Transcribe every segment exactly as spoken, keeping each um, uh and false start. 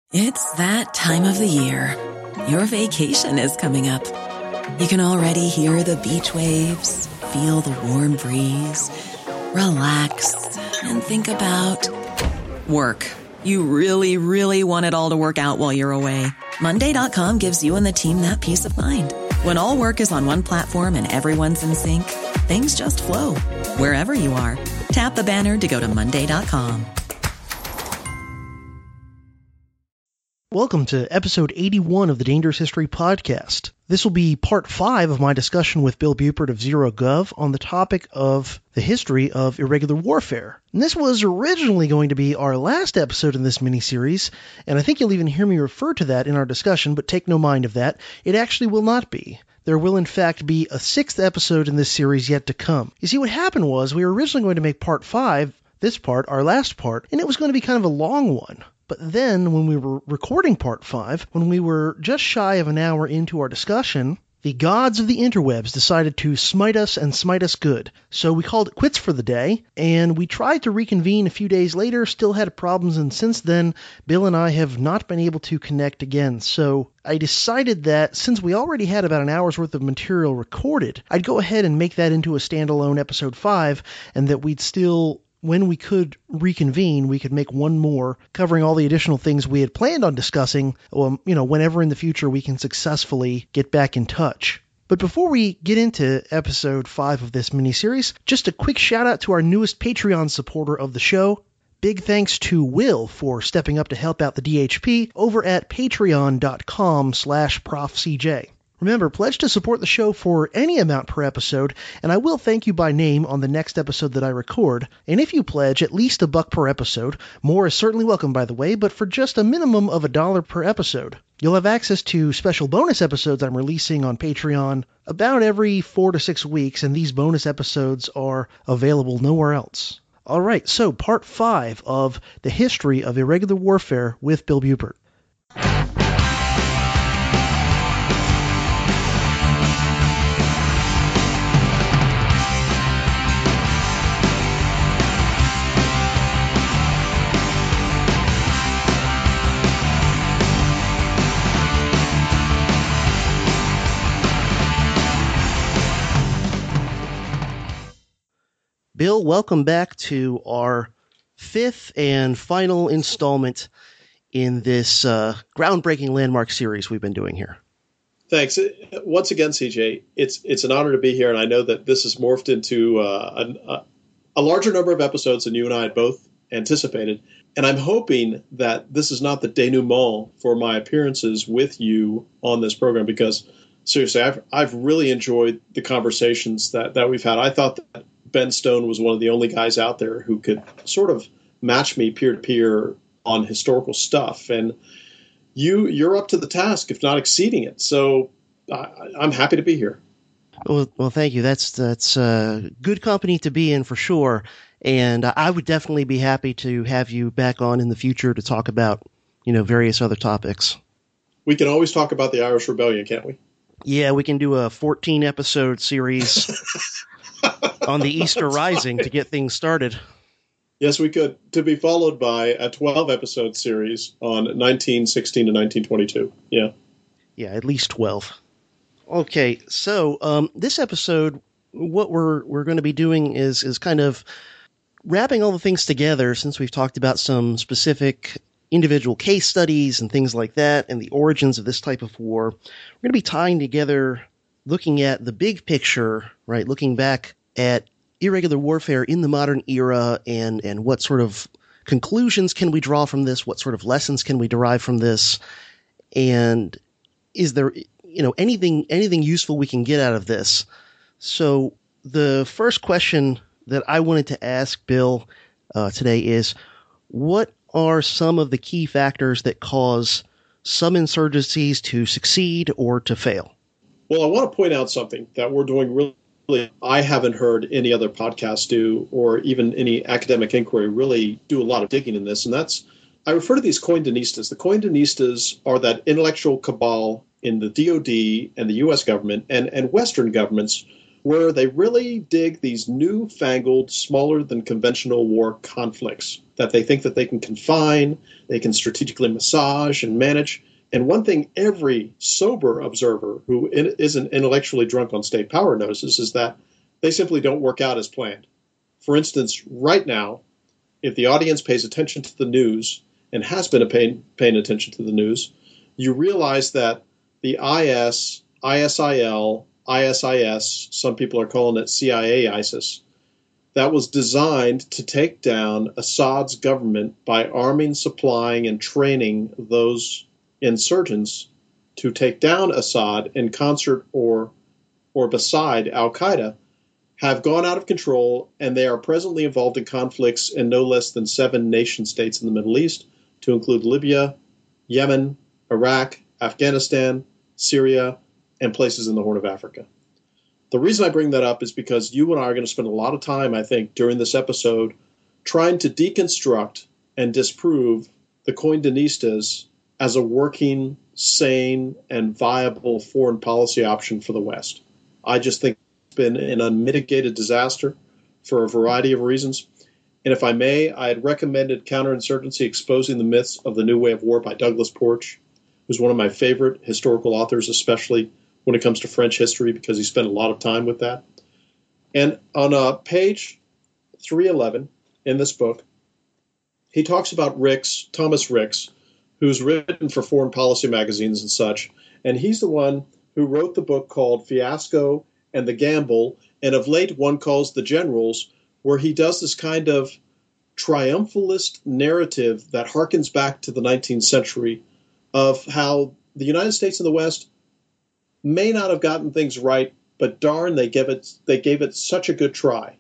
It's that time of the year. Your vacation is coming up. You can already hear the beach waves, feel the warm breeze, relax, and think about work. You really, really want it all to work out while you're away. Monday dot com gives you and the team that peace of mind. When all work is on one platform and everyone's in sync, things just flow. Wherever you are, tap the banner to go to Monday dot com. Welcome to episode eighty-one of the Dangerous History Podcast. This will be part five of my discussion with Bill Bupert of Zero Gov on the topic of the history of irregular warfare. And this was originally going to be our last episode in this mini-series, and I think you'll even hear me refer to that in our discussion, but take no mind of that. It actually will not be. There will in fact be a sixth episode in this series yet to come. You see, what happened was we were originally going to make part five, this part, our last part, and it was going to be kind of a long one. But then, when we were recording part five, when we were just shy of an hour into our discussion, the gods of the interwebs decided to smite us and smite us good. So we called it quits for the day, and we tried to reconvene a few days later, still had problems, and since then, Bill and I have not been able to connect again. So I decided that since we already had about an hour's worth of material recorded, I'd go ahead and make that into a standalone episode five, and that we'd still, when we could reconvene, we could make one more covering all the additional things we had planned on discussing, um, you know, whenever in the future we can successfully get back in touch. But before we get into episode five of this miniseries, just a quick shout out to our newest Patreon supporter of the show. Big thanks to Will for stepping up to help out the D H P over at patreon.com slash profcj. Remember, pledge to support the show for any amount per episode, and I will thank you by name on the next episode that I record. And if you pledge at least a buck per episode, more is certainly welcome, by the way, but for just a minimum of a dollar per episode, you'll have access to special bonus episodes I'm releasing on Patreon about every four to six weeks, and these bonus episodes are available nowhere else. All right, so part five of the history of irregular warfare with Bill Bupert. Bill, welcome back to our fifth and final installment in this uh, groundbreaking landmark series we've been doing here. Thanks. Once again, C J, it's it's an honor to be here, and I know that this has morphed into uh, a, a larger number of episodes than you and I had both anticipated. And I'm hoping that this is not the denouement for my appearances with you on this program, because seriously, I've I've really enjoyed the conversations that, that we've had. I thought that Ben Stone was one of the only guys out there who could sort of match me peer-to-peer on historical stuff. And you, you're up to the task, if not exceeding it. So I, I'm happy to be here. Well, well, thank you. That's that's uh, good company to be in for sure. And I would definitely be happy to have you back on in the future to talk about, you know, various other topics. We can always talk about the Irish Rebellion, can't we? Yeah, we can do a fourteen episode series on the Easter Rising to get things started. Yes, we could. To be followed by a twelve episode series on nineteen sixteen to nineteen twenty-two. Yeah. Yeah, at least twelve. Okay, so um, this episode, what we're we're going to be doing is is kind of wrapping all the things together, since we've talked about some specific individual case studies and things like that and the origins of this type of war. We're going to be tying together, looking at the big picture, right? Looking back at irregular warfare in the modern era, and, and what sort of conclusions can we draw from this? What sort of lessons can we derive from this? And is there, you know, anything, anything useful we can get out of this? So the first question that I wanted to ask Bill uh, today is, what are some of the key factors that cause some insurgencies to succeed or to fail? Well, I want to point out something that we're doing really, really I haven't heard any other podcast do, or even any academic inquiry really do a lot of digging in this. And that's, I refer to these Coindinistas. The Coindinistas are that intellectual cabal in the D O D and the U S government and, and Western governments where they really dig these newfangled, smaller than conventional war conflicts that they think that they can confine, they can strategically massage and manage. And one thing every sober observer who isn't intellectually drunk on state power notices is that they simply don't work out as planned. For instance, right now, if the audience pays attention to the news and has been paying, paying attention to the news, you realize that the I S, I S I L, I S I S, some people are calling it C I A ISIS, that was designed to take down Assad's government by arming, supplying, and training those insurgents to take down Assad in concert or or beside al-Qaeda, have gone out of control, and they are presently involved in conflicts in no less than seven nation states in the Middle East, to include Libya, Yemen, Iraq, Afghanistan, Syria, and places in the Horn of Africa. The reason I bring that up is because you and I are going to spend a lot of time, I think, during this episode trying to deconstruct and disprove the Coindinistas as a working, sane, and viable foreign policy option for the West. I just think it's been an unmitigated disaster for a variety of reasons. And if I may, I had recommended Counterinsurgency: Exposing the Myths of the New Way of War by Douglas Porch, who's one of my favorite historical authors, especially when it comes to French history, because he spent a lot of time with that. And on uh, page three eleven in this book, he talks about Ricks, Thomas Ricks, who's written for foreign policy magazines and such. And he's the one who wrote the book called Fiasco and the Gamble, and of late one calls The Generals, where he does this kind of triumphalist narrative that harkens back to the nineteenth century of how the United States and the West may not have gotten things right, but darn, they gave it, they gave it such a good try.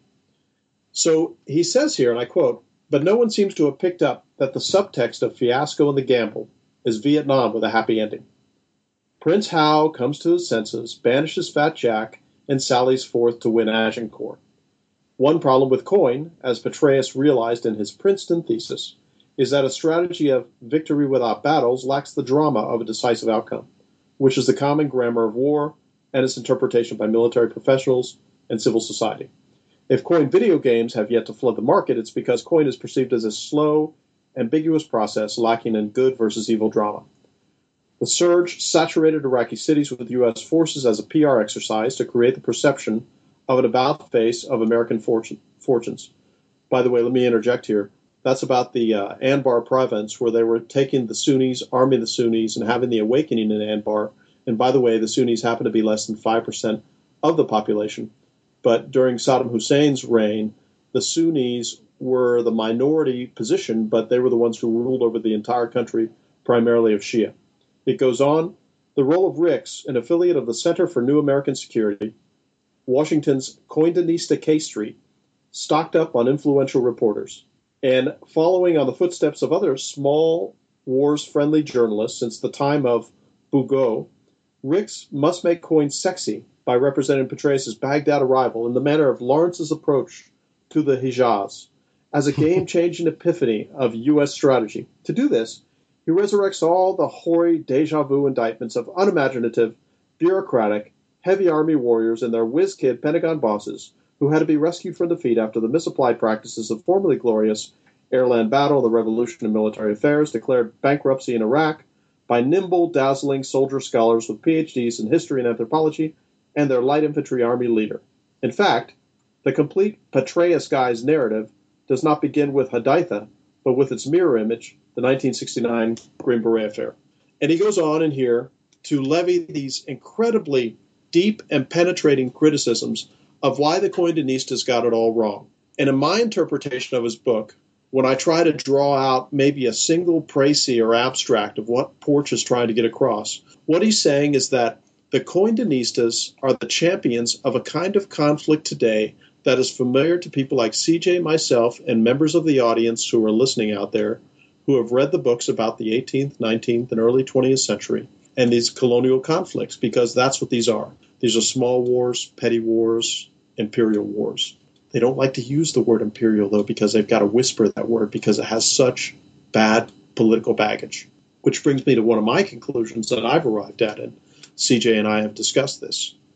So he says here, and I quote, "But no one seems to have picked up that the subtext of Fiasco and the Gamble is Vietnam with a happy ending. Prince Hao comes to his senses, banishes Fat Jack, and sallies forth to win Agincourt. One problem with Coin, as Petraeus realized in his Princeton thesis, is that a strategy of victory without battles lacks the drama of a decisive outcome, which is the common grammar of war and its interpretation by military professionals and civil society. If Coin video games have yet to flood the market, it's because Coin is perceived as a slow, ambiguous process lacking in good versus evil drama. The surge saturated Iraqi cities with U S forces as a P R exercise to create the perception of an about-face of American fortune, fortunes. By the way, let me interject here. That's about the uh, Anbar province, where they were taking the Sunnis, arming the Sunnis, and having the awakening in Anbar. And by the way, the Sunnis happen to be less than five percent of the population. But during Saddam Hussein's reign, the Sunnis were the minority position, but they were the ones who ruled over the entire country, primarily of Shia. It goes on, the role of Ricks, an affiliate of the Center for New American Security, Washington's Coindinista K Street, stocked up on influential reporters. And following on the footsteps of other small wars-friendly journalists since the time of Bugeaud, Ricks must make Coin sexy by representing Petraeus' Baghdad arrival in the manner of Lawrence's approach to the Hejaz, as a game-changing epiphany of U S strategy. To do this, he resurrects all the hoary deja vu indictments of unimaginative, bureaucratic, heavy army warriors and their whiz-kid Pentagon bosses who had to be rescued from defeat after the misapplied practices of formerly glorious airland battle, the revolution in military affairs, declared bankruptcy in Iraq by nimble, dazzling soldier scholars with P H Ds in history and anthropology and their light infantry army leader. In fact, the complete Petraeus guy's narrative does not begin with Haditha, but with its mirror image, the nineteen sixty-nine Green Beret affair. And he goes on in here to levy these incredibly deep and penetrating criticisms of why the Coindinistas got it all wrong. And in my interpretation of his book, when I try to draw out maybe a single précis or abstract of what Porch is trying to get across, what he's saying is that the Coindinistas are the champions of a kind of conflict today that is familiar to people like C J, myself, and members of the audience who are listening out there who have read the books about the eighteenth, nineteenth, and early twentieth century and these colonial conflicts, because that's what these are. These are small wars, petty wars, imperial wars. They don't like to use the word imperial, though, because they've got to whisper that word because it has such bad political baggage. Which brings me to one of my conclusions that I've arrived at, and C J and I have discussed this.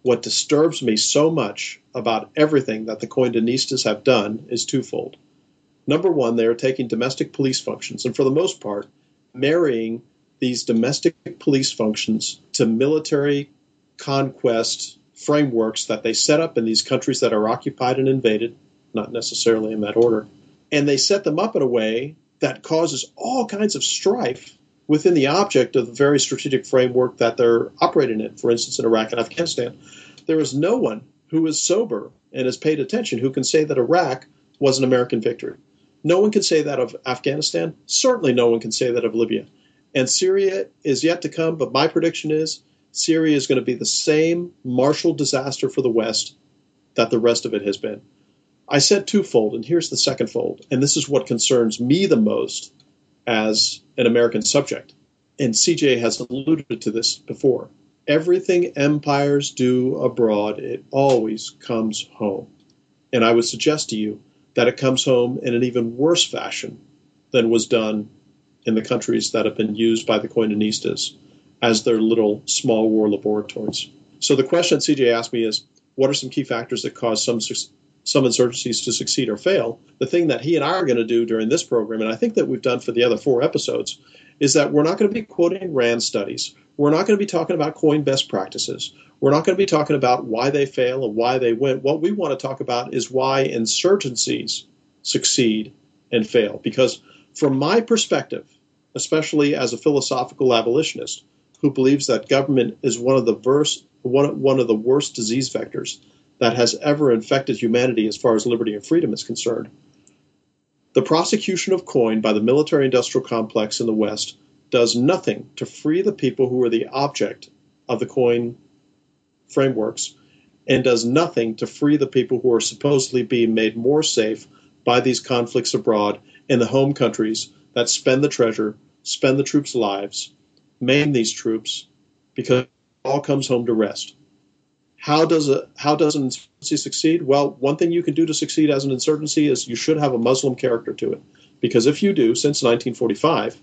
what disturbs me so much about everything that the Coindinistas have done is twofold. Number one, they are taking domestic police functions, and for the most part, marrying these domestic police functions to military conquest frameworks that they set up in these countries that are occupied and invaded, not necessarily in that order. And they set them up in a way that causes all kinds of strife within the object of the very strategic framework that they're operating in. For instance, in Iraq and Afghanistan, there is no one who is sober and has paid attention who can say that Iraq was an American victory. No one can say that of Afghanistan. Certainly no one can say that of Libya. And Syria is yet to come, but my prediction is Syria is going to be the same Marshall disaster for the West that the rest of it has been. I said twofold, and here's the second fold, and this is what concerns me the most as an American subject. And C J has alluded to this before. Everything empires do abroad, it always comes home. And I would suggest to you that it comes home in an even worse fashion than was done in the countries that have been used by the Coindinistas as their little small war laboratories. So the question C J asked me is, what are some key factors that cause some some insurgencies to succeed or fail? The thing that he and I are going to do during this program, and I think that we've done for the other four episodes, is that we're not going to be quoting RAND studies. We're not going to be talking about coin best practices. We're not going to be talking about why they fail and why they win. What we want to talk about is why insurgencies succeed and fail. Because from my perspective, especially as a philosophical abolitionist who believes that government is one of the worst, one, one of the worst disease vectors that has ever infected humanity as far as liberty and freedom is concerned, the prosecution of coin by the military-industrial complex in the West does nothing to free the people who are the object of the coin frameworks and does nothing to free the people who are supposedly being made more safe by these conflicts abroad in the home countries that spend the treasure, spend the troops' lives, maim these troops, because it all comes home to rest. How does a how does an insurgency succeed? Well, one thing you can do to succeed as an insurgency is you should have a Muslim character to it. Because if you do, since nineteen forty-five,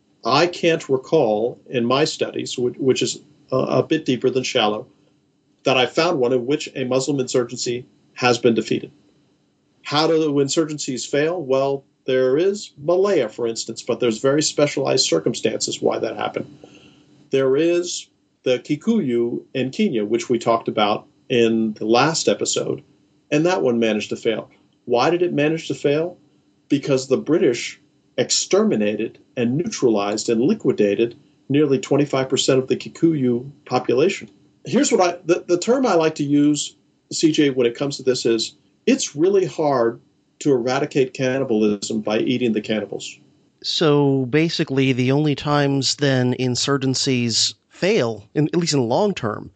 I can't recall in my studies, which is a, a bit deeper than shallow, that I found one in which a Muslim insurgency has been defeated. How do insurgencies fail? Well, there is Malaya, for instance, but there's very specialized circumstances why that happened. There is the Kikuyu in Kenya, which we talked about in the last episode, and that one managed to fail. Why did it manage to fail? Because the British exterminated and neutralized and liquidated nearly twenty-five percent of the Kikuyu population. Here's what I, the, the term I like to use, C J, when it comes to this is, it's really hard to eradicate cannibalism by eating the cannibals. So basically the only times then insurgencies fail, in, at least in the long term,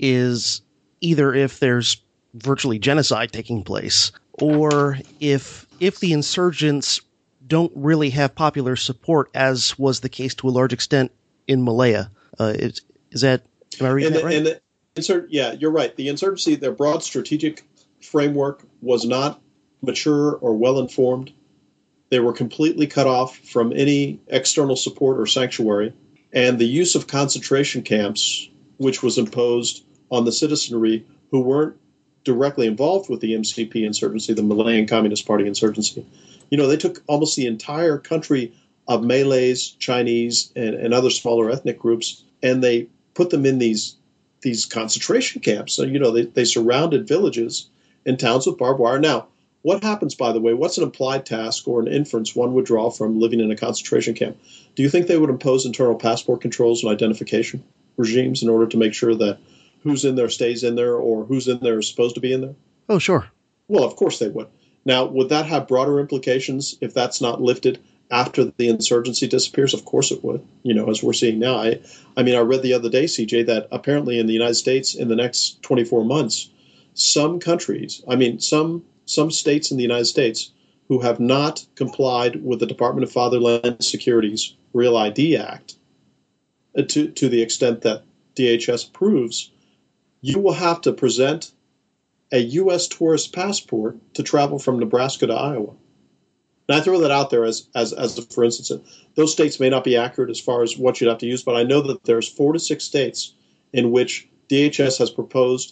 is either if there's virtually genocide taking place, or if if the insurgents don't really have popular support, as was the case to a large extent in Malaya. Uh, is, is that, am I reading and that the, right? And the insur- yeah, you're right. The insurgency, their broad strategic framework was not mature or well-informed. They were completely cut off from any external support or sanctuary. And the use of concentration camps, which was imposed on the citizenry who weren't directly involved with the M C P insurgency, the Malayan Communist Party insurgency. You know, they took almost the entire country of Malays, Chinese, and, and other smaller ethnic groups, and they put them in these these concentration camps. So, you know, they, they surrounded villages and towns with barbed wire. Now, what happens, by the way, what's an implied task or an inference one would draw from living in a concentration camp? Do you think they would impose internal passport controls and identification regimes in order to make sure that who's in there stays in there or who's in there is supposed to be in there? Oh, sure. Well, of course they would. Now, would that have broader implications if that's not lifted after the insurgency disappears? Of course it would, you know, as we're seeing now. I, I mean, I read the other day, C J, that apparently in the United States in the next twenty-four months, some countries, I mean, some some states in the United States who have not complied with the Department of Fatherland Security's Real I D Act uh, to, to the extent that D H S approves, you will have to present a U S tourist passport to travel from Nebraska to Iowa. And I throw that out there as, as, as a, for instance, those states may not be accurate as far as what you'd have to use, but I know that there's four to six states in which D H S has proposed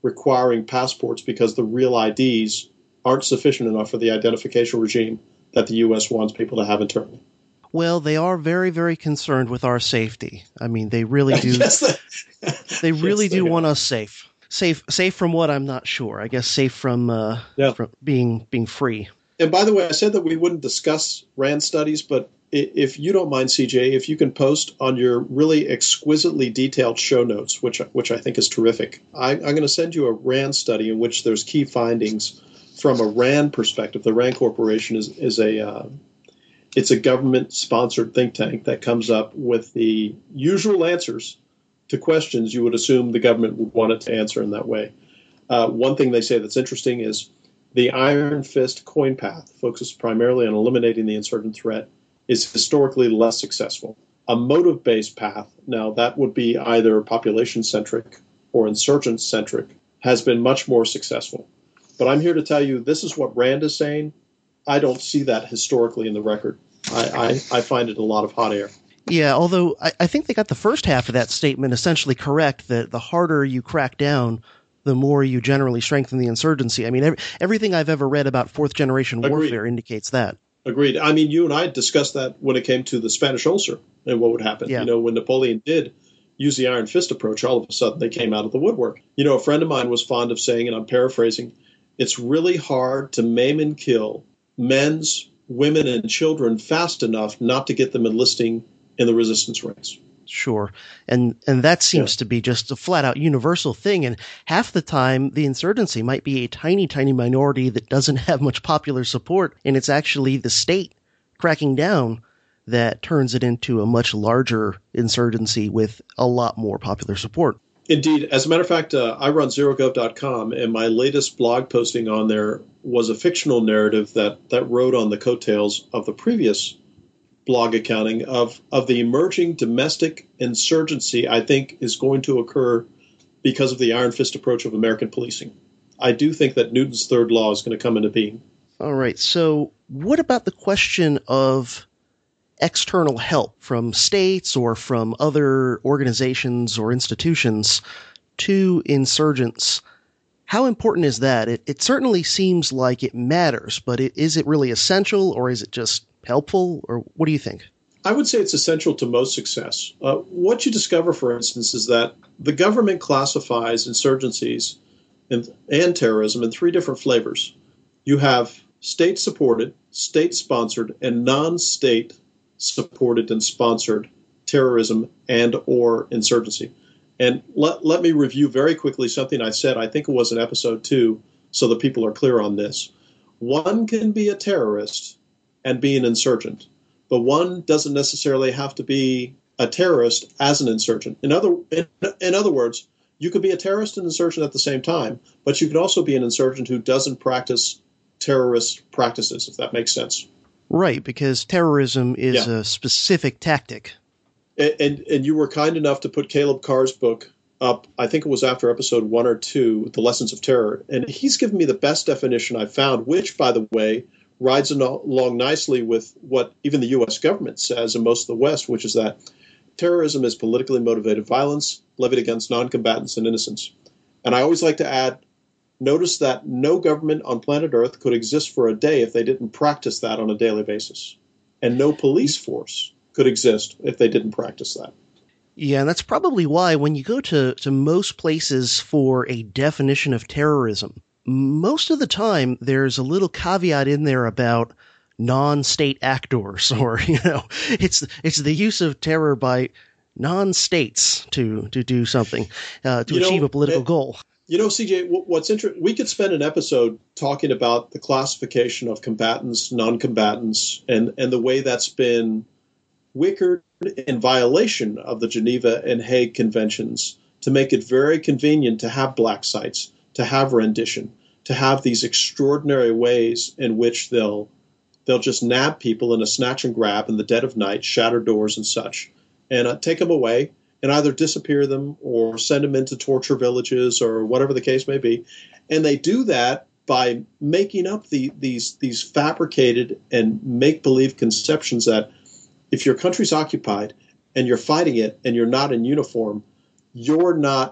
requiring passports because the real I Ds aren't sufficient enough for the identification regime that the U S wants people to have internally. Well, they are very, very concerned with our safety. I mean, they really do. Yes, they, they really yes, do they want are. us safe. Safe, safe from what? I'm not sure. I guess safe from, uh, Yeah. from being being free. And by the way, I said that we wouldn't discuss RAND studies, but i- if you don't mind, C J, if you can post on your really exquisitely detailed show notes, which which I think is terrific, I, I'm going to send you a RAND study in which there's key findings from a RAND perspective. The RAND Corporation is is a uh, it's a government-sponsored think tank that comes up with the usual answers to questions you would assume the government would want it to answer in that way. Uh, one thing they say that's interesting is the Iron Fist coin path, focused primarily on eliminating the insurgent threat, is historically less successful. A motive-based path, now that would be either population-centric or insurgent-centric, has been much more successful. But I'm here to tell you this is what RAND is saying. I don't see that historically in the record. I, I, I find it a lot of hot air. Yeah, although I, I think they got the first half of that statement essentially correct, that the harder you crack down, the more you generally strengthen the insurgency. I mean, every, everything I've ever read about fourth-generation warfare Agreed. indicates that. Agreed. I mean, you and I discussed that when it came to the Spanish ulcer and what would happen. Yeah. You know, when Napoleon did use the Iron Fist approach, all of a sudden they came out of the woodwork. You know, a friend of mine was fond of saying, and I'm paraphrasing, it's really hard to maim and kill men's, women, and children fast enough not to get them enlisting in the resistance ranks. Sure. And and that seems Yeah. to be just a flat-out universal thing. And half the time, the insurgency might be a tiny, tiny minority that doesn't have much popular support, and it's actually the state cracking down that turns it into a much larger insurgency with a lot more popular support. Indeed. As a matter of fact, uh, I run zero gov dot com, and my latest blog posting on there was a fictional narrative that, that rode on the coattails of the previous blog accounting of, of the emerging domestic insurgency I think is going to occur because of the Iron Fist approach of American policing. I do think that Newton's third law is going to come into being. All right. So what about the question of external help from states or from other organizations or institutions to insurgents? How important is that? It, it certainly seems like it matters, but it, is it really essential, or is it just helpful, or what do you think? I would say it's essential to most success. Uh, what you discover, for instance, is that the government classifies insurgencies and, and terrorism in three different flavors. You have state-supported, state-sponsored, and non-state supported and sponsored terrorism and or insurgency. And let, let me review very quickly something I said, I think it was in episode two, so that people are clear on this. One can be a terrorist and be an insurgent, but one doesn't necessarily have to be a terrorist as an insurgent. In other, in, in other words, you could be a terrorist and insurgent at the same time, but you could also be an insurgent who doesn't practice terrorist practices, if that makes sense. Right, because terrorism is Yeah. a specific tactic. And, and and you were kind enough to put Caleb Carr's book up, I think it was after episode one or two, The Lessons of Terror. And he's given me the best definition I've found, which, by the way, rides along nicely with what even the U S government says and most of the West, which is that terrorism is politically motivated violence levied against non-combatants and innocents. And I always like to add, notice that no government on planet Earth could exist for a day if they didn't practice that on a daily basis. And no police force could exist if they didn't practice that. Yeah, and that's probably why when you go to, to most places for a definition of terrorism, most of the time there's a little caveat in there about non-state actors, or, you know, it's it's the use of terror by non-states to, to do something, uh, to You know, achieve a political it- goal. You know, C J, what's interesting, we could spend an episode talking about the classification of combatants, non-combatants, and, and the way that's been wickered in violation of the Geneva and Hague Conventions to make it very convenient to have black sites, to have rendition, to have these extraordinary ways in which they'll they'll just nab people in a snatch and grab in the dead of night, shatter doors and such, and uh, take them away and either disappear them or send them into torture villages or whatever the case may be. And they do that by making up the, these these fabricated and make-believe conceptions that if your country's occupied and you're fighting it and you're not in uniform, you're not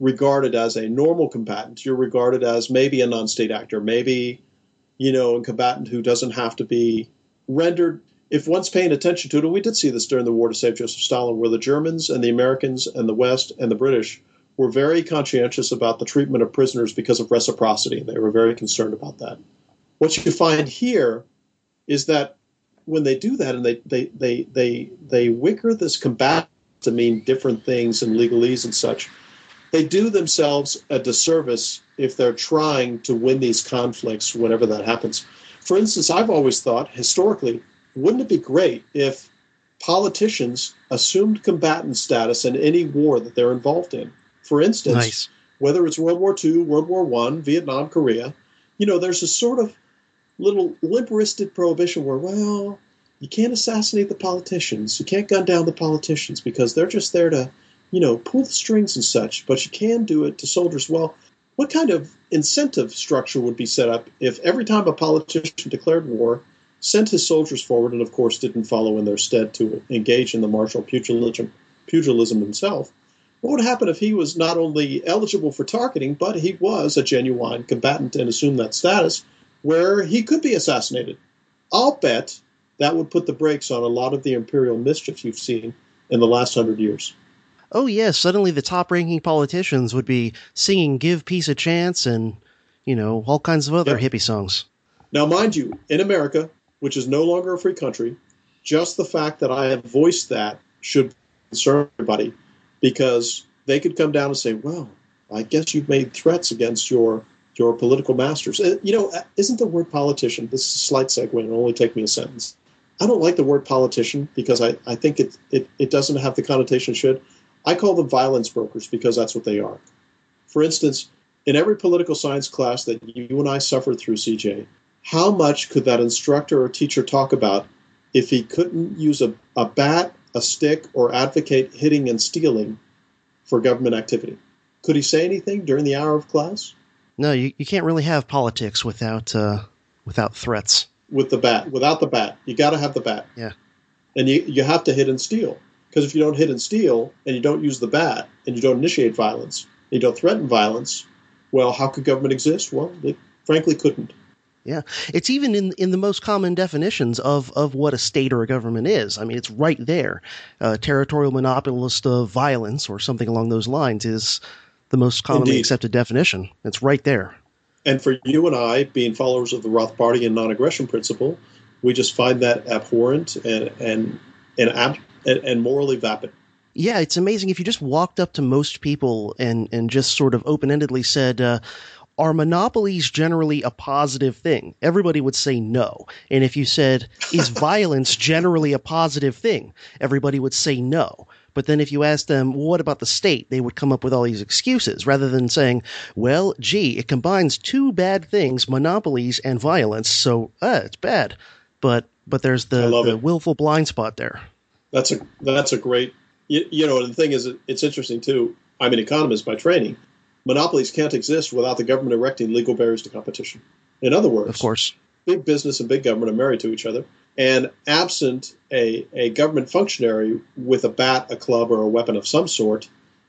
regarded as a normal combatant. You're regarded as maybe a non-state actor, maybe, you know, a combatant who doesn't have to be rendered. If one's paying attention to it, and we did see this during the war to save Joseph Stalin, where the Germans and the Americans and the West and the British were very conscientious about the treatment of prisoners because of reciprocity. They were very concerned about that. What you find here is that when they do that and they they they they, they wicker this combatant to mean different things in legalese and such, they do themselves a disservice if they're trying to win these conflicts whenever that happens. For instance, I've always thought, historically, wouldn't it be great if politicians assumed combatant status in any war that they're involved in? For instance, nice. Whether it's World War Two, World War One, Vietnam, Korea, you know, there's a sort of little limp-wristed prohibition where, well, you can't assassinate the politicians. You can't gun down the politicians because they're just there to, you know, pull the strings and such, but you can do it to soldiers. Well, what kind of incentive structure would be set up if every time a politician declared war, sent his soldiers forward, and of course didn't follow in their stead to engage in the martial pugilism, pugilism himself? What would happen if he was not only eligible for targeting, but he was a genuine combatant and assumed that status where he could be assassinated? I'll bet that would put the brakes on a lot of the imperial mischief you've seen in the last hundred years. Oh, yes. Suddenly the top-ranking politicians would be singing Give Peace a Chance and, you know, all kinds of other yep. hippie songs. Now, mind you, in America, which is no longer a free country, just the fact that I have voiced that should concern everybody, because they could come down and say, well, I guess you've made threats against your your political masters. You know, isn't the word politician, this is a slight segue, and it'll only take me a sentence. I don't like the word politician because I, I think it, it, it doesn't have the connotation it should. I call them violence brokers because that's what they are. For instance, in every political science class that you and I suffered through, C J, how much could that instructor or teacher talk about if he couldn't use a, a bat, a stick, or advocate hitting and stealing for government activity? Could he say anything during the hour of class? No, you, you can't really have politics without uh, without threats. With the bat, without the bat. You got to have the bat. Yeah. And you, you have to hit and steal. Because if you don't hit and steal, and you don't use the bat, and you don't initiate violence, and you don't threaten violence, well, how could government exist? Well, it frankly couldn't. Yeah. It's even in in the most common definitions of, of what a state or a government is. I mean, it's right there. Uh, territorial monopolist of violence or something along those lines is the most commonly Indeed. accepted definition. It's right there. And for you and I, being followers of the Rothbardian non-aggression principle, we just find that abhorrent and and and, ab- and, and morally vapid. Yeah, it's amazing. If you just walked up to most people and, and just sort of open-endedly said, uh, are monopolies generally a positive thing? Everybody would say no. And if you said, is violence generally a positive thing? Everybody would say no. But then if you asked them, well, what about the state? They would come up with all these excuses rather than saying, well, gee, it combines two bad things, monopolies and violence, so uh, it's bad. But but there's the, the willful blind spot there. That's a that's a great, you, you know, the thing is, it's interesting, too. I'm an economist by training. Monopolies can't exist without the government erecting legal barriers to competition. In other words, of course, big business and big government are married to each other. And absent a, a government functionary with a bat, a club, or a weapon of some sort,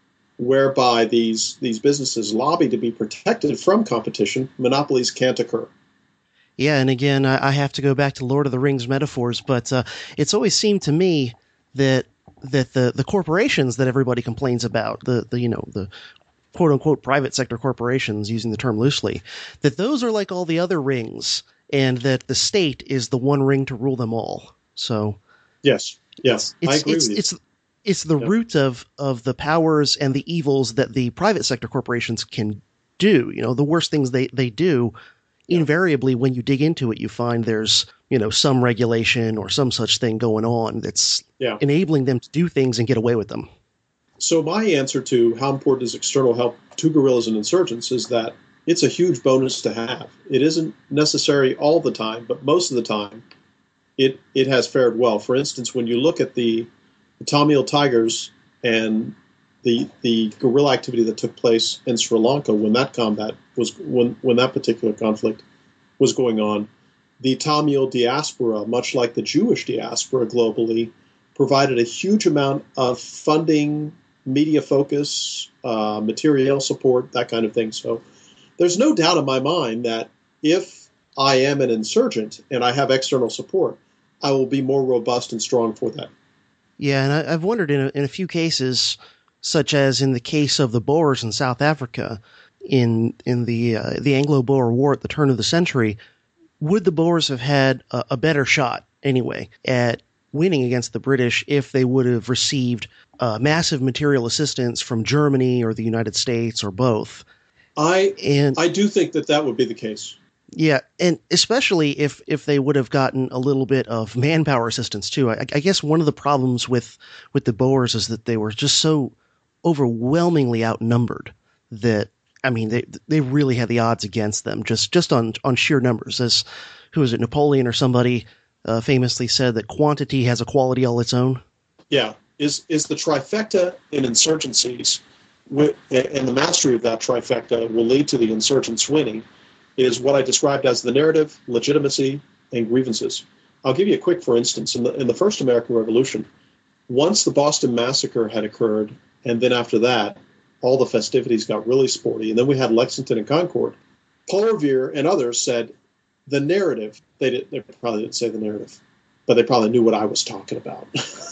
whereby these these businesses lobby to be protected from competition, monopolies can't occur. Yeah, and again, I, I have to go back to Lord of the Rings metaphors, but uh, it's always seemed to me that that the, the corporations that everybody complains about, the, the you know the quote-unquote private sector corporations, using the term loosely, that those are like all the other rings, and that the state is the one ring to rule them all. So, yes, yes, it's, I agree it's, with you. It's, it's the yeah. root of, of the powers and the evils that the private sector corporations can do. You know, the worst things they, they do, yeah. invariably, when you dig into it, you find there's, you know, some regulation or some such thing going on that's yeah. enabling them to do things and get away with them. So my answer to how important is external help to guerrillas and insurgents is that it's a huge bonus to have. It isn't necessary all the time, but most of the time, it it has fared well. For instance, when you look at the, the Tamil Tigers and the the guerrilla activity that took place in Sri Lanka when that combat was when when that particular conflict was going on, the Tamil diaspora, much like the Jewish diaspora globally, provided a huge amount of funding, media focus, uh, material support, that kind of thing. So there's no doubt in my mind that if I am an insurgent and I have external support, I will be more robust and strong for that. Yeah, and I, I've wondered in a, in a few cases, such as in the case of the Boers in South Africa, in in the uh, the Anglo-Boer War at the turn of the century, would the Boers have had a, a better shot anyway at winning against the British if they would have received uh, massive material assistance from Germany or the United States or both? I and I do think that that would be the case. Yeah, and especially if, if they would have gotten a little bit of manpower assistance too. I, I guess one of the problems with, with the Boers is that they were just so overwhelmingly outnumbered that, I mean, they they really had the odds against them just, just on, on sheer numbers. As who was it, Napoleon or somebody uh, famously said that quantity has a quality all its own. Yeah, is is the trifecta in insurgencies, and the mastery of that trifecta will lead to the insurgents winning, is what I described as the narrative, legitimacy, and grievances. I'll give you a quick for instance. In the, in the first American Revolution, once the Boston Massacre had occurred, and then after that, all the festivities got really sporty, and then we had Lexington and Concord, Paul Revere and others said, the narrative, they, did, they probably didn't say the narrative, but they probably knew what I was talking about.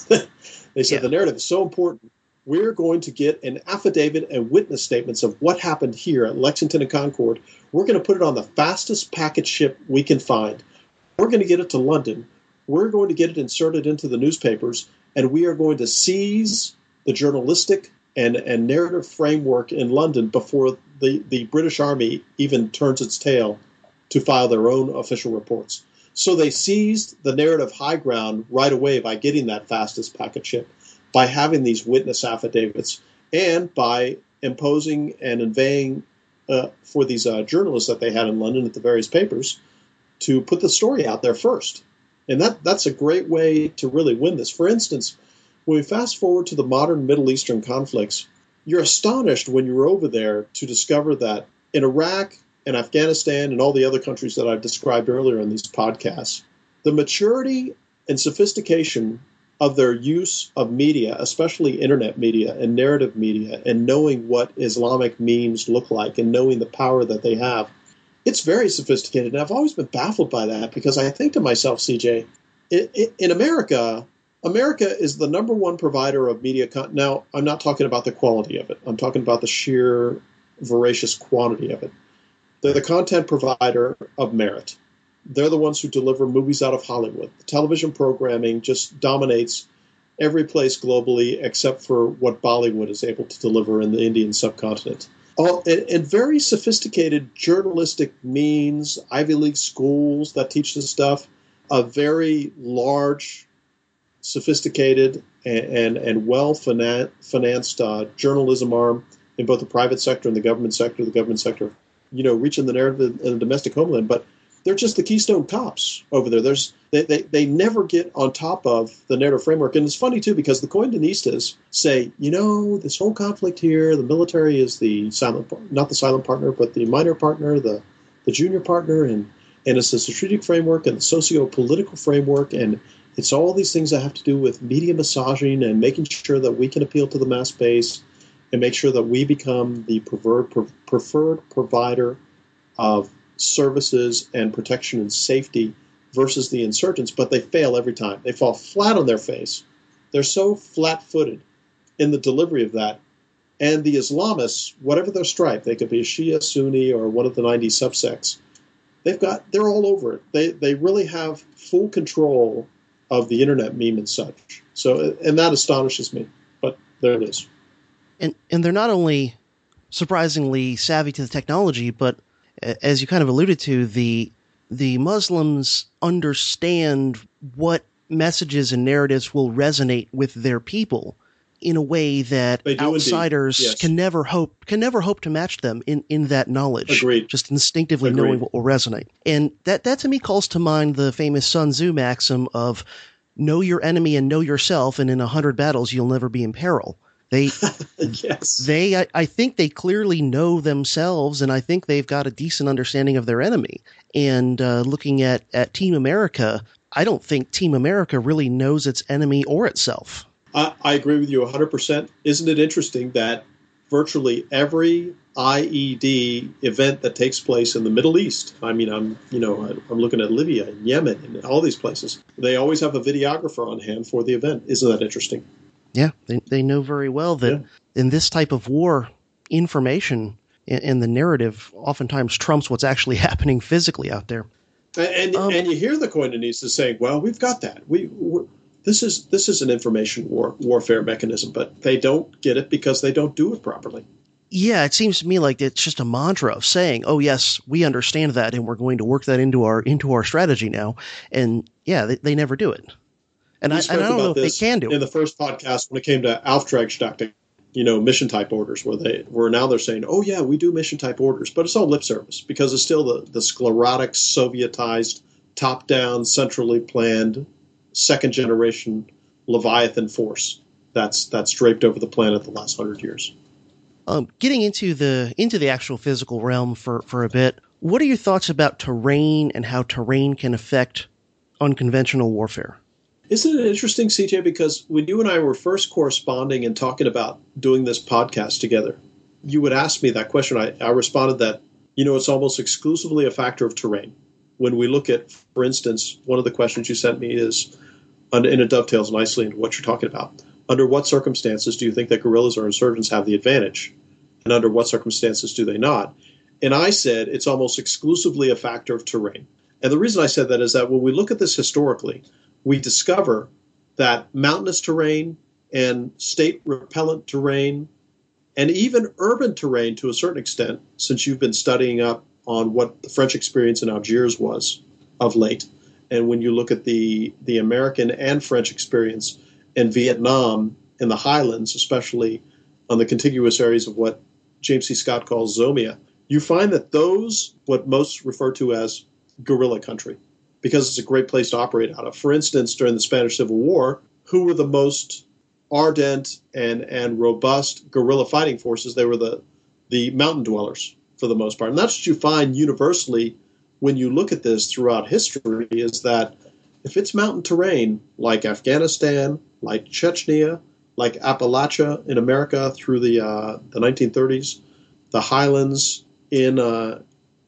They said, yeah, the narrative is so important. We're going to get an affidavit and witness statements of what happened here at Lexington and Concord. We're going to put it on the fastest packet ship we can find. We're going to get it to London. We're going to get it inserted into the newspapers, and we are going to seize the journalistic and, and narrative framework in London before the, the British Army even turns its tail to file their own official reports. So they seized the narrative high ground right away by getting that fastest packet ship, by having these witness affidavits, and by imposing and inveighing uh, for these uh, journalists that they had in London at the various papers to put the story out there first. And that that's a great way to really win this. For instance, when we fast forward to the modern Middle Eastern conflicts, you're astonished when you're over there to discover that in Iraq and Afghanistan and all the other countries that I've described earlier in these podcasts, the maturity and sophistication of their use of media, especially internet media and narrative media, and knowing what Islamic memes look like and knowing the power that they have, it's very sophisticated. And I've always been baffled by that because I think to myself, C J, it, it, in America, America is the number one provider of media content. Now, I'm not talking about the quality of it. I'm talking about the sheer voracious quantity of it. They're the content provider of merit. They're the ones who deliver movies out of Hollywood. The television programming just dominates every place globally except for what Bollywood is able to deliver in the Indian subcontinent. All, and, and very sophisticated journalistic means, Ivy League schools that teach this stuff, a very large, sophisticated, and, and, and well-financed uh, journalism arm in both the private sector and the government sector, the government sector, you know, reaching the narrative in the domestic homeland. But they're just the Keystone Cops over there. There's they, they, they never get on top of the narrative framework. And it's funny, too, because the Coindinistas say, you know, this whole conflict here, the military is the silent, not the silent partner, but the minor partner, the, the junior partner, and, and it's the strategic framework and the socio-political framework, and it's all these things that have to do with media massaging and making sure that we can appeal to the mass base and make sure that we become the preferred, preferred provider of services and protection and safety versus the insurgents, but they fail every time. They fall flat on their face. They're so flat-footed in the delivery of that. And the Islamists, whatever their stripe, they could be a Shia, Sunni, or one of the ninety subsects, they've got, they're all over it. They they really have full control of the internet meme and such. So, and that astonishes me, but there it is. And and they're not only surprisingly savvy to the technology, but as you kind of alluded to, the the Muslims understand what messages and narratives will resonate with their people in a way that outsiders yes. can never hope can never hope to match them in, in that knowledge. Agreed. Just instinctively Agreed. knowing what will resonate. And that, that to me calls to mind the famous Sun Tzu maxim of know your enemy and know yourself, and in a hundred battles you'll never be in peril. They, yes. they, I, I think they clearly know themselves, and I think they've got a decent understanding of their enemy. And uh, looking at, at Team America, I don't think Team America really knows its enemy or itself. I, I agree with you one hundred percent. Isn't it interesting that virtually every I E D event that takes place in the Middle East, I mean, I'm you know I'm looking at Libya and Yemen and all these places, they always have a videographer on hand for the event. Isn't that interesting? Yeah, they they know very well that yeah. in this type of war, information in, in the narrative oftentimes trumps what's actually happening physically out there. And um, and you hear the Koinonistas saying, "Well, we've got that. We we're, this is this is an information war warfare mechanism," but they don't get it because they don't do it properly. Yeah, it seems to me like it's just a mantra of saying, "Oh, yes, we understand that, and we're going to work that into our into our strategy now." And yeah, they, they never do it. And I, and I don't know if they can do it. In the first podcast, when it came to Auftragstaktik, you know, mission type orders, where they where now they're saying, "Oh yeah, we do mission type orders," but it's all lip service because it's still the, the sclerotic, Sovietized, top down, centrally planned, second generation Leviathan force that's that's draped over the planet the last hundred years. Um, getting into the into the actual physical realm for, for a bit, what are your thoughts about terrain and how terrain can affect unconventional warfare? Isn't it interesting, C J, because when you and I were first corresponding and talking about doing this podcast together, you would ask me that question. I, I responded that, you know, it's almost exclusively a factor of terrain. When we look at, for instance, one of the questions you sent me is, and it dovetails nicely into what you're talking about. Under what circumstances do you think that guerrillas or insurgents have the advantage? And under what circumstances do they not? And I said it's almost exclusively a factor of terrain. And the reason I said that is that when we look at this historically, we discover that mountainous terrain and state-repellent terrain and even urban terrain to a certain extent, since you've been studying up on what the French experience in Algiers was of late, and when you look at the, the American and French experience in Vietnam in the highlands, especially on the contiguous areas of what James C. Scott calls Zomia, you find that those, what most refer to as guerrilla country, because it's a great place to operate out of. For instance, during the Spanish Civil War, who were the most ardent and, and robust guerrilla fighting forces? They were the, the mountain dwellers for the most part. And that's what you find universally when you look at this throughout history, is that if it's mountain terrain, like Afghanistan, like Chechnya, like Appalachia in America through the uh, the nineteen thirties, the highlands in uh,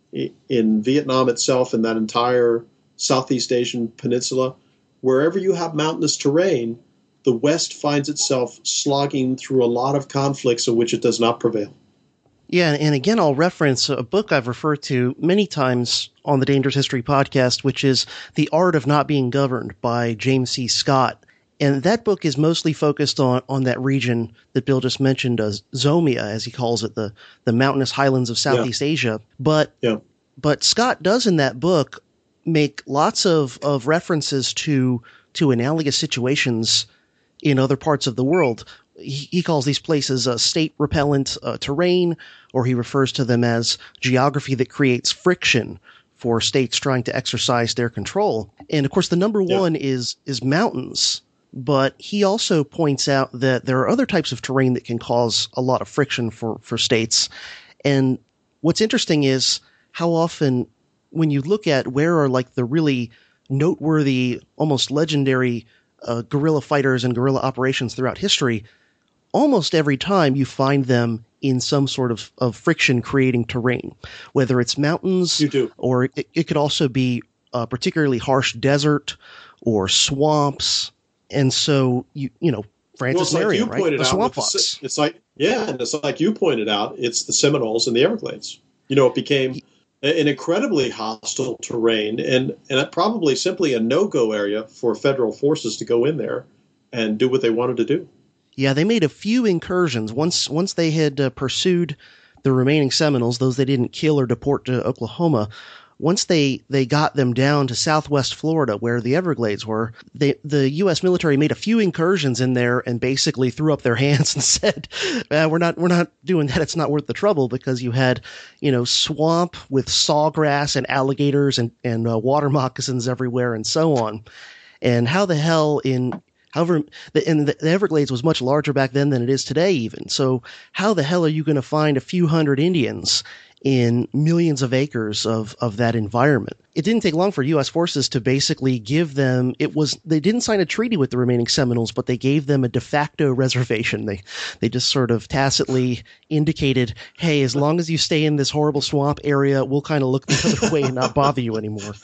in Vietnam itself, and that entire Southeast Asian peninsula, wherever you have mountainous terrain, the West finds itself slogging through a lot of conflicts in which it does not prevail. Yeah, and again, I'll reference a book I've referred to many times on the Dangerous History podcast, which is The Art of Not Being Governed by James C. Scott. And that book is mostly focused on, on that region that Bill just mentioned, as Zomia, as he calls it, the, the mountainous highlands of Southeast yeah. Asia. But yeah. but Scott does in that book make lots of, of references to to analogous situations in other parts of the world. He, he calls these places uh, state-repellent uh, terrain, or he refers to them as geography that creates friction for states trying to exercise their control. And, of course, the number yeah. one is is mountains. But he also points out that there are other types of terrain that can cause a lot of friction for, for states. And what's interesting is how often, when you look at where are like the really noteworthy, almost legendary uh, guerrilla fighters and guerrilla operations throughout history, almost every time you find them in some sort of, of friction-creating terrain, whether it's mountains, you do. or it, it could also be a particularly harsh desert or swamps. And so, you you know, Francis well, Marion, like right? The out swamp the, fox. It's like, yeah, and it's like you pointed out, it's the Seminoles and the Everglades. You know, it became an incredibly hostile terrain, and, and probably simply a no-go area for federal forces to go in there and do what they wanted to do. Yeah, they made a few incursions. Once once they had uh, pursued the remaining Seminoles, those they didn't kill or deport to Oklahoma, once they, they got them down to southwest Florida, where the Everglades were, they, the U S military made a few incursions in there and basically threw up their hands and said, uh, "We're not we're not doing that. It's not worth the trouble," because you had, you know, swamp with sawgrass and alligators and and uh, water moccasins everywhere and so on. And how the hell in However, the, and the Everglades was much larger back then than it is today even. So how the hell are you going to find a few hundred Indians in millions of acres of, of that environment. It didn't take long for U S forces to basically give them, it was, they didn't sign a treaty with the remaining Seminoles, but they gave them a de facto reservation. They, they just sort of tacitly indicated, hey, as long as you stay in this horrible swamp area, we'll kind of look the other way and not bother you anymore.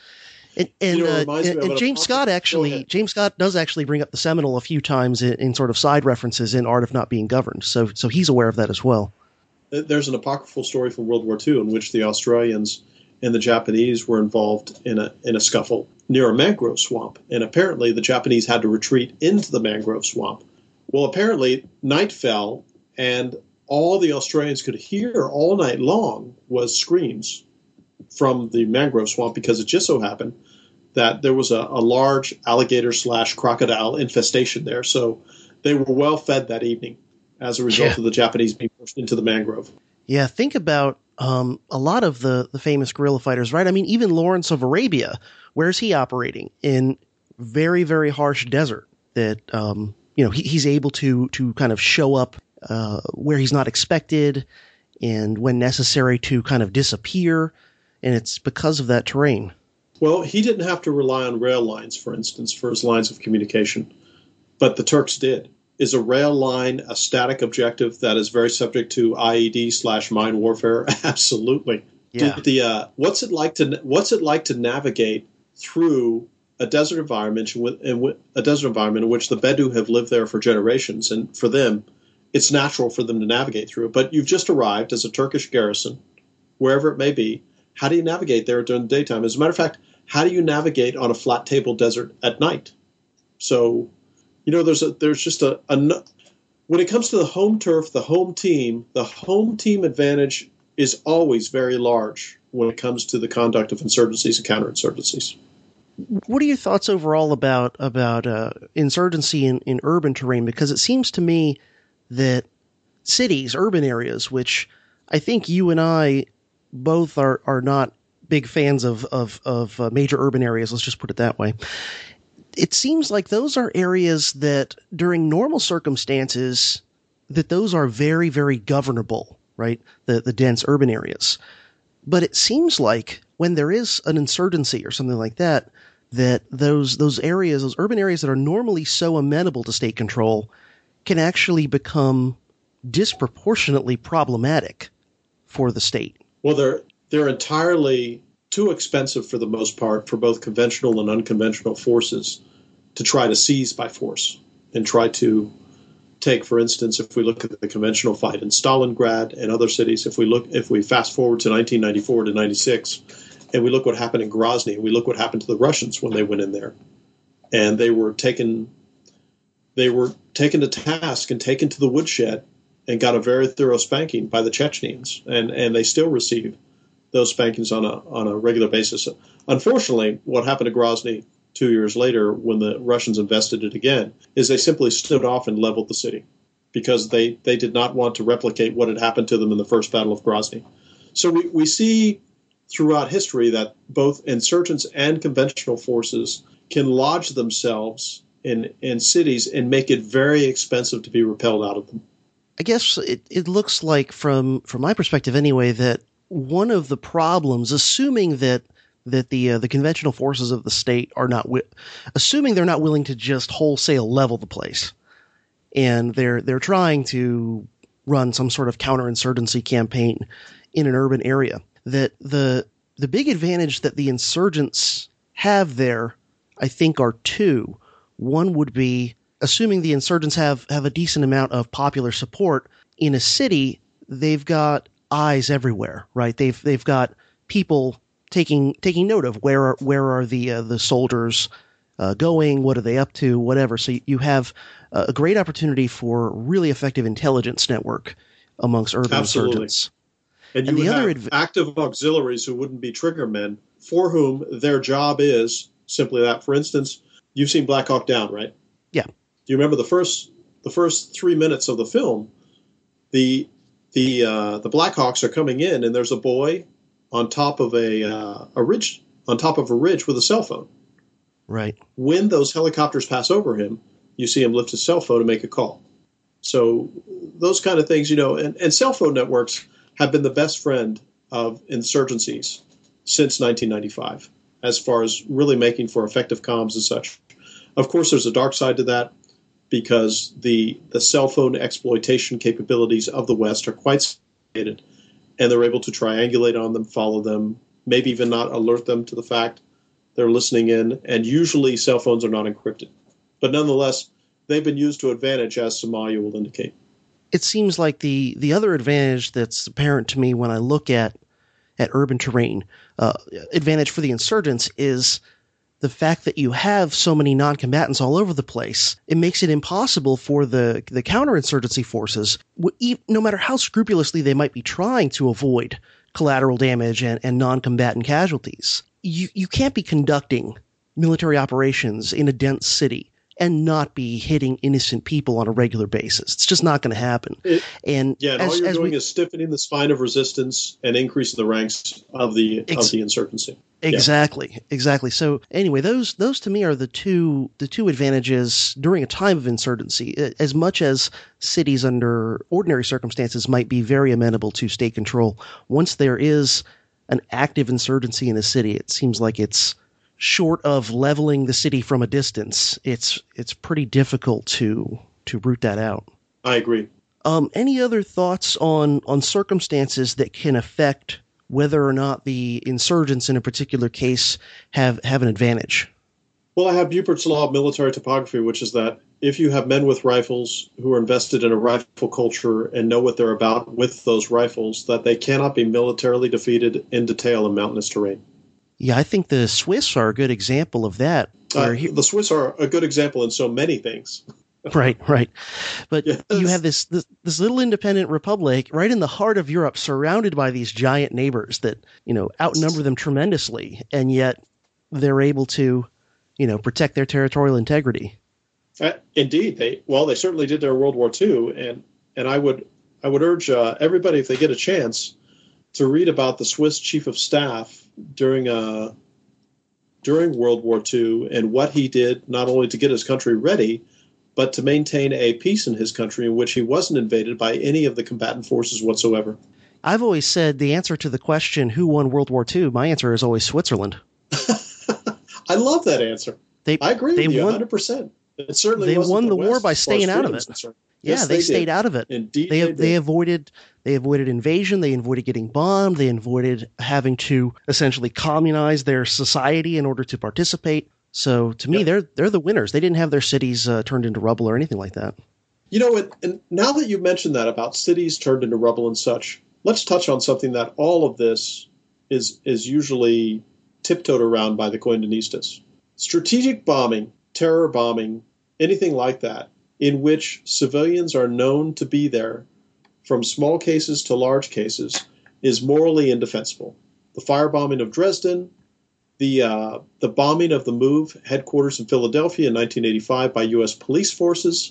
And, and, you know, uh, and, and James Scott actually, James Scott does actually bring up the Seminole a few times in, in sort of side references in Art of Not Being Governed. So, so he's aware of that as well. There's an apocryphal story from World War Two in which the Australians and the Japanese were involved in a in a scuffle near a mangrove swamp, and apparently the Japanese had to retreat into the mangrove swamp. Well, apparently night fell, and all the Australians could hear all night long was screams from the mangrove swamp, because it just so happened that there was a, a large alligator slash crocodile infestation there. So they were well fed that evening as a result yeah. of the Japanese being pushed into the mangrove. Yeah, think about um, a lot of the, the famous guerrilla fighters, right? I mean, even Lawrence of Arabia, where's he operating? In very, very harsh desert that, um, you know, he, he's able to to kind of show up uh, where he's not expected, and when necessary to kind of disappear, and it's because of that terrain. Well, he didn't have to rely on rail lines, for instance, for his lines of communication, but the Turks did. Is a rail line a static objective that is very subject to I E D slash mine warfare? Absolutely. Yeah. Did the uh, what's it like to what's it like to navigate through a desert environment in a desert environment in which the Bedou have lived there for generations, and for them, it's natural for them to navigate through it. But you've just arrived as a Turkish garrison, wherever it may be. How do you navigate there during the daytime? As a matter of fact, how do you navigate on a flat table desert at night? So. You know, there's a there's just a, a when it comes to the home turf, the home team, the home team advantage is always very large when it comes to the conduct of insurgencies and counterinsurgencies. What are your thoughts overall about about uh, insurgency in, in urban terrain? Because it seems to me that cities, urban areas, which I think you and I both are are not big fans of of, of uh, major urban areas. Let's just put it that way. It seems like those are areas that during normal circumstances, that those are very, very governable, right? The, the dense urban areas. But it seems like when there is an insurgency or something like that, that those, those areas, those urban areas that are normally so amenable to state control can actually become disproportionately problematic for the state. Well, they're, they're entirely too expensive for the most part for both conventional and unconventional forces to try to seize by force and try to take, for instance, if we look at the conventional fight in Stalingrad and other cities, if we look, if we fast forward to nineteen ninety-four to ninety-six, and we look what happened in Grozny, and we look what happened to the Russians when they went in there, and they were taken, they were taken to task and taken to the woodshed and got a very thorough spanking by the Chechens, and and they still receive those spankings on a on a regular basis. Unfortunately, what happened to Grozny two years later when the Russians invested it again is they simply stood off and leveled the city because they, they did not want to replicate what had happened to them in the first Battle of Grozny. So we, we see throughout history that both insurgents and conventional forces can lodge themselves in, in cities and make it very expensive to be repelled out of them. I guess it, it looks like, from, from my perspective anyway, that one of the problems, assuming that that the uh, the conventional forces of the state are not, wi- assuming they're not willing to just wholesale level the place, and they're they're trying to run some sort of counterinsurgency campaign in an urban area, that the the big advantage that the insurgents have there, I think, are two. One would be, assuming the insurgents have, have a decent amount of popular support in a city, they've got eyes everywhere, right? They've they've got people taking taking note of where are where are the uh, the soldiers uh, going, what are they up to, whatever. So you have a great opportunity for really effective intelligence network amongst urban Absolutely. insurgents. And you and would the have other adv- active auxiliaries who wouldn't be trigger men, for whom their job is simply that. For instance, you've seen Black Hawk Down, right? Yeah. Do you remember the first the first three minutes of the film? The the uh, the Black Hawks are coming in, and there's a boy on top of a uh, a ridge on top of a ridge with a cell phone. Right. When those helicopters pass over him, you see him lift his cell phone to make a call. So those kind of things, you know, and, and cell phone networks have been the best friend of insurgencies since nineteen ninety-five, as far as really making for effective comms and such. Of course, there's a dark side to that because the the cell phone exploitation capabilities of the West are quite sophisticated, and they're able to triangulate on them, follow them, maybe even not alert them to the fact they're listening in, and usually cell phones are not encrypted. But nonetheless, they've been used to advantage, as Somalia will indicate. It seems like the, the other advantage that's apparent to me when I look at at urban terrain, uh, advantage for the insurgents is the fact that you have so many non-combatants all over the place. It makes it impossible for the, the counterinsurgency forces, no matter how scrupulously they might be trying to avoid collateral damage and, and non-combatant casualties. You, you can't be conducting military operations in a dense city and not be hitting innocent people on a regular basis. It's just not going to happen. It, and yeah, and as, all you're doing we, is stiffening the spine of resistance and increasing the ranks of the ex, of the insurgency. Exactly, yeah. exactly. So anyway, those those to me are the two the two advantages during a time of insurgency. As much as cities under ordinary circumstances might be very amenable to state control, once there is an active insurgency in a city, it seems like it's short of leveling the city from a distance, it's it's pretty difficult to to root that out. I agree. Um, any other thoughts on on circumstances that can affect whether or not the insurgents in a particular case have have an advantage? Well, I have Bupert's law of military topography, which is that if you have men with rifles who are invested in a rifle culture and know what they're about with those rifles, that they cannot be militarily defeated in detail in mountainous terrain. Yeah, I think the Swiss are a good example of that. Uh, he, the Swiss are a good example in so many things. Right, right. But yes. you have this, this this little independent republic right in the heart of Europe, surrounded by these giant neighbors that, you know, outnumber them tremendously, and yet they're able to, you know, protect their territorial integrity. Uh, indeed, they well, they certainly did during World War Two, and and I would I would urge uh, everybody, if they get a chance, to read about the Swiss chief of staff during uh, during World War Two and what he did not only to get his country ready, but to maintain a peace in his country in which he wasn't invaded by any of the combatant forces whatsoever. I've always said the answer to the question, who won World War Two, my answer is always Switzerland. I love that answer. They, I agree they with you won, one hundred percent. It certainly they won the, the West, war by staying out of it. Yeah, yes, they, they stayed did. out of it. Indeed, they, they, they avoided they avoided invasion. They avoided getting bombed. They avoided having to essentially communize their society in order to participate. So to me, yeah. they're they're the winners. They didn't have their cities uh, turned into rubble or anything like that. You know, and, and now that you mentioned that about cities turned into rubble and such, let's touch on something that all of this is is usually tiptoed around by the Coindinistas. Strategic bombing, terror bombing, anything like that, in which civilians are known to be there, from small cases to large cases, is morally indefensible. The firebombing of Dresden, the uh, the bombing of the MOVE headquarters in Philadelphia in nineteen eighty-five by U S police forces,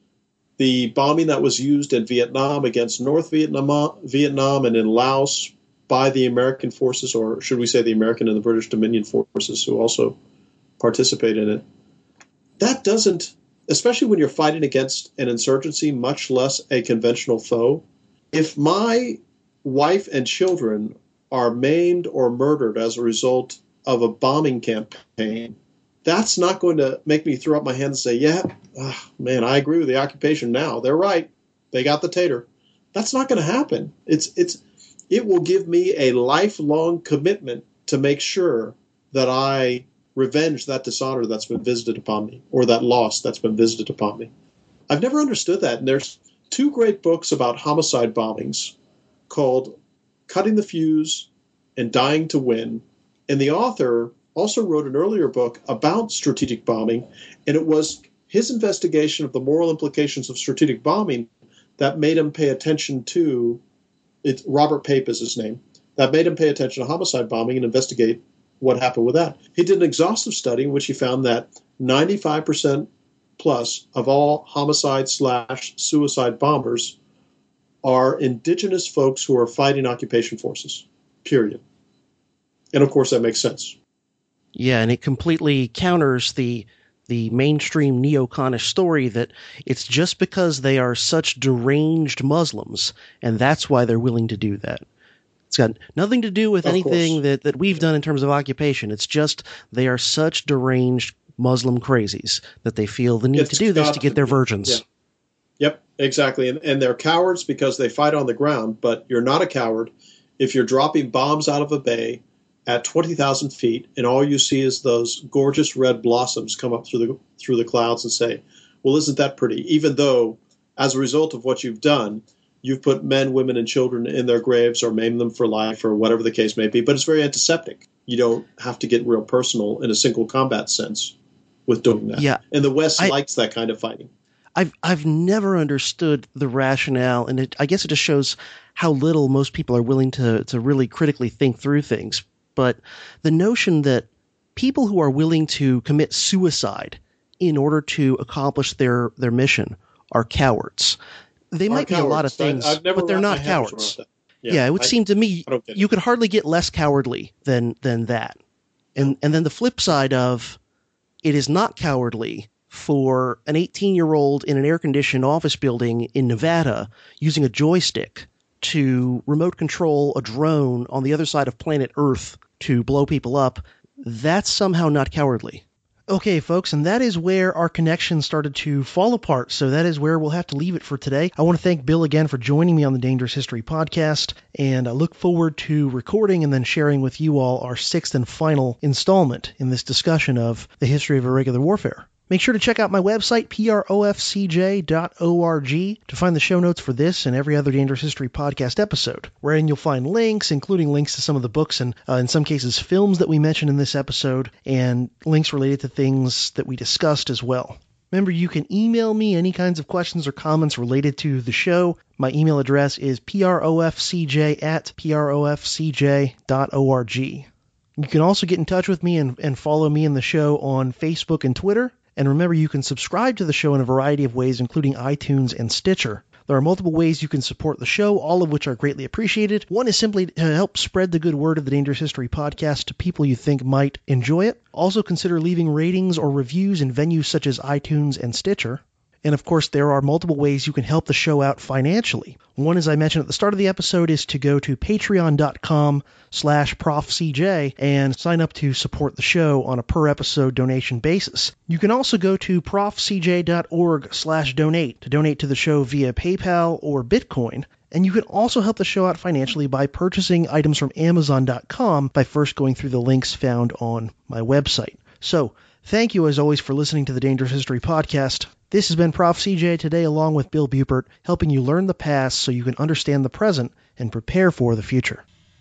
the bombing that was used in Vietnam against North Vietnam, Vietnam and in Laos by the American forces, or should we say the American and the British Dominion forces who also participate in it. That doesn't, especially when you're fighting against an insurgency, much less a conventional foe. If my wife and children are maimed or murdered as a result of a bombing campaign, that's not going to make me throw up my hands and say, yeah, oh, man, I agree with the occupation now. They're right. They got the tater. That's not going to happen. It's it's it will give me a lifelong commitment to make sure that I revenge that dishonor that's been visited upon me, or that loss that's been visited upon me. I've never understood that. And there's two great books about homicide bombings called Cutting the Fuse and Dying to Win. And the author also wrote an earlier book about strategic bombing, and it was his investigation of the moral implications of strategic bombing that made him pay attention to, it, Robert Pape is his name, that made him pay attention to homicide bombing and investigate what happened with that. He did an exhaustive study in which he found that ninety-five percent plus of all homicide slash suicide bombers are indigenous folks who are fighting occupation forces, period. And of course that makes sense. Yeah, and it completely counters the the mainstream neoconish story that it's just because they are such deranged Muslims, and that's why they're willing to do that. It's It's got nothing to do with Of anything course. that, that we've done in terms of occupation. It's just they are such deranged Muslim crazies that they feel the need It's to do this got to get to their be. virgins. Yeah. Yep, exactly. And, and they're cowards because they fight on the ground, but you're not a coward if you're dropping bombs out of a bay at twenty thousand feet and all you see is those gorgeous red blossoms come up through the through the clouds and say, well, isn't that pretty? Even though, as a result of what you've done, you've put men, women, and children in their graves or maimed them for life or whatever the case may be, but it's very antiseptic. You don't have to get real personal in a single combat sense with doing that. Yeah. And the West I- likes that kind of fighting. I've I've never understood the rationale, and it, I guess it just shows how little most people are willing to to really critically think through things. But the notion that people who are willing to commit suicide in order to accomplish their, their mission are cowards. They Are might be a lot of cowards. I- things, I've never but they're wrapped my not head around cowards. that. Yeah, it would I- seem to me I don't get it. you could hardly get less cowardly than than that. And and then the flip side of it is not cowardly for an eighteen-year-old in an air-conditioned office building in Nevada using a joystick to remote control a drone on the other side of planet Earth to blow people up. That's somehow not cowardly. Okay, folks, and that is where our connection started to fall apart, so that is where we'll have to leave it for today. I want to thank Bill again for joining me on the Dangerous History podcast, and I look forward to recording and then sharing with you all our sixth and final installment in this discussion of the history of irregular warfare. Make sure to check out my website, P R O F C J dot org, to find the show notes for this and every other Dangerous History podcast episode, wherein you'll find links, including links to some of the books and, uh, in some cases, films that we mentioned in this episode, and links related to things that we discussed as well. Remember, you can email me any kinds of questions or comments related to the show. My email address is profcj at profcj dot org. You can also get in touch with me and, and follow me and the show on Facebook and Twitter. And remember, you can subscribe to the show in a variety of ways, including iTunes and Stitcher. There are multiple ways you can support the show, all of which are greatly appreciated. One is simply to help spread the good word of the Dangerous History podcast to people you think might enjoy it. Also consider leaving ratings or reviews in venues such as iTunes and Stitcher. And of course, there are multiple ways you can help the show out financially. One, as I mentioned at the start of the episode, is to go to patreon.com slash profcj and sign up to support the show on a per-episode donation basis. You can also go to profcj.org slash donate to donate to the show via PayPal or Bitcoin. And you can also help the show out financially by purchasing items from amazon dot com by first going through the links found on my website. So, thank you as always for listening to the Dangerous History podcast. This has been Prof C J today, along with Bill Bupert, helping you learn the past so you can understand the present and prepare for the future.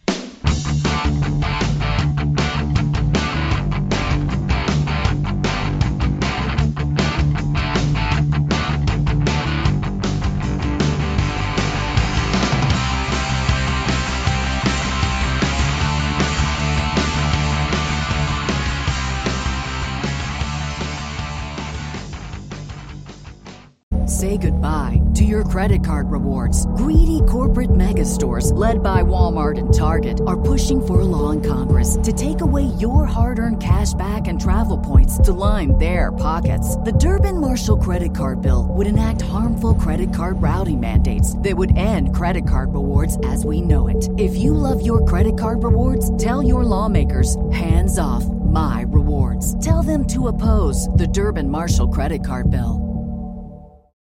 Say goodbye to your credit card rewards. Greedy corporate mega stores, led by Walmart and Target, are pushing for a law in Congress to take away your hard-earned cash back and travel points to line their pockets. The Durbin-Marshall credit card bill would enact harmful credit card routing mandates that would end credit card rewards as we know it. If you love your credit card rewards, tell your lawmakers, hands off my rewards. Tell them to oppose the Durbin-Marshall credit card bill.